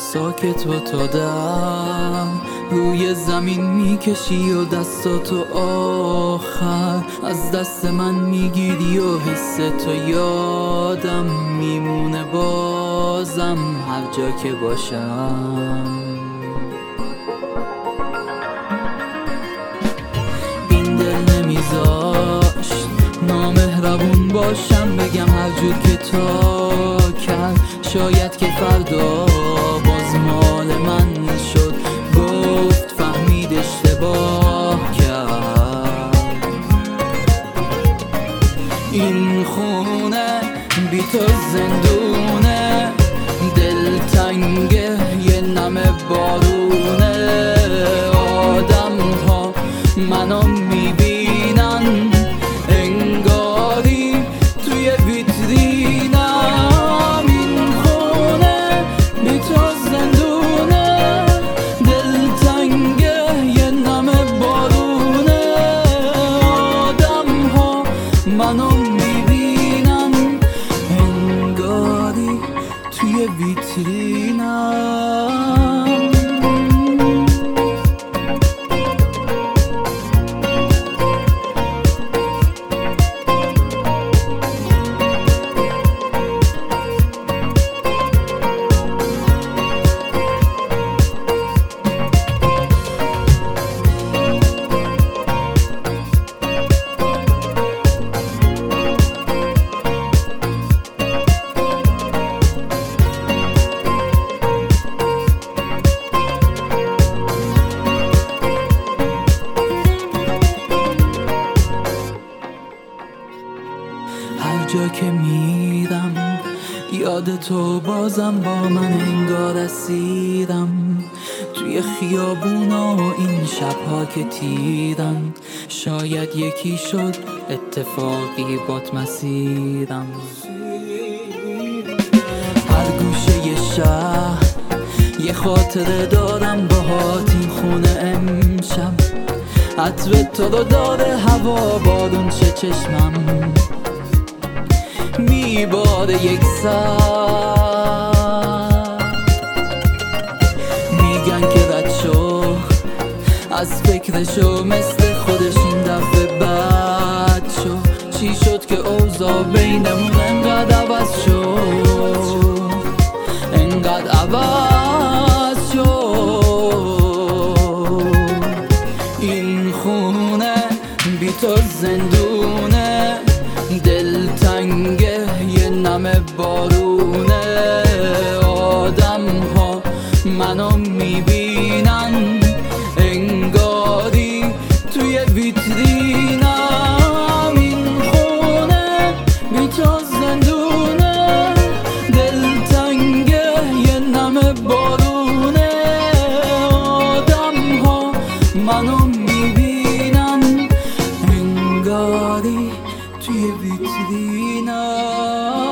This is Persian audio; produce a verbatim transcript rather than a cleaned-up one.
ساکت با تا در روی زمین میکشی و دستاتو آخر از دست من میگیری و حس تو یادم میمونه بازم هر جا که باشم. این دل نمیذاشت نامهربون باشم، بگم هر جور که تا کرد شاید که فردا باز مال من شد، گفت فهمید اشتباه کرد. این خونه بی تو زندونه، دلتنگه یه نمه بارونه، آدم ها منو میبینن انگاری توی ویترینم. این خونه بی تو زندونه، دلتنگه یه نمه بارونه، آدم ها منو میبینن انگاری توی ویترینم. هر جا که میرم یاد تو بازم با من انگار اسیرم، توی خیابونا و این شبها که تیرم، شاید یکی شد اتفاقی بات مسیرم. هر گوشه یه شهر یه خاطره دارم باهات، این خونه امشب عطر تو رو داره، هوا بارون چه چشمم میباره یک سر. میگن که رد شو از فکرشو، مثل خودش این دفعه بد شو. چی شد که اوضاع بینمون انقدر عوض شد، انقدر عوض شد. این خونه بی تو زندونه، دلتنگه یه نمه بارونه، آدم ها منو میبینن انگاری توی ویترینم. این خونه بی تو زندونه، دلتنگه یه نمه بارونه، آدم ها منو میبینن انگاری توی ویترینم.